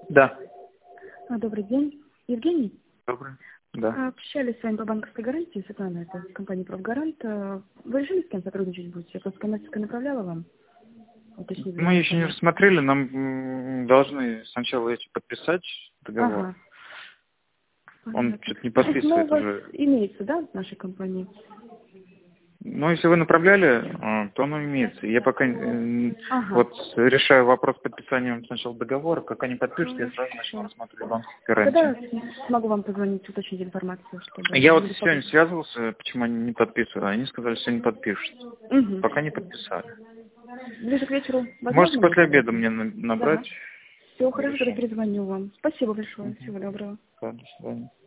Да. Добрый день. Евгений? Добрый. Да. Общались с вами по банковской гарантии, Светлана, это компания «Профгарант». Вы решили, с кем сотрудничать будете? Я просто КНС направляла вам. Уточнить Мы еще не рассмотрели, нам должны сначала эти подписать договор. Ага. Он Понятно. что-то не Ну, у подписывает вас уже. имеется, да, в нашей компании? Ну, если вы направляли, то оно имеется. Я пока Ага. вот решаю вопрос с подписанием сначала договора. Как они подпишут, я сразу начну Хорошо. рассматривать банковскую Когда гарантию. смогу вам позвонить, уточнить информацию, чтобы... Я вот не сегодня беспокоить? связывался, почему они не подписывали. Они сказали, что не подпишут. Угу. Пока не подписали. Ближе к вечеру Можете возможно после будет? обеда мне Да. набрать. Все, хорошо, Хорошо. тогда перезвоню вам. Спасибо большое. Всего доброго. Да, до свидания.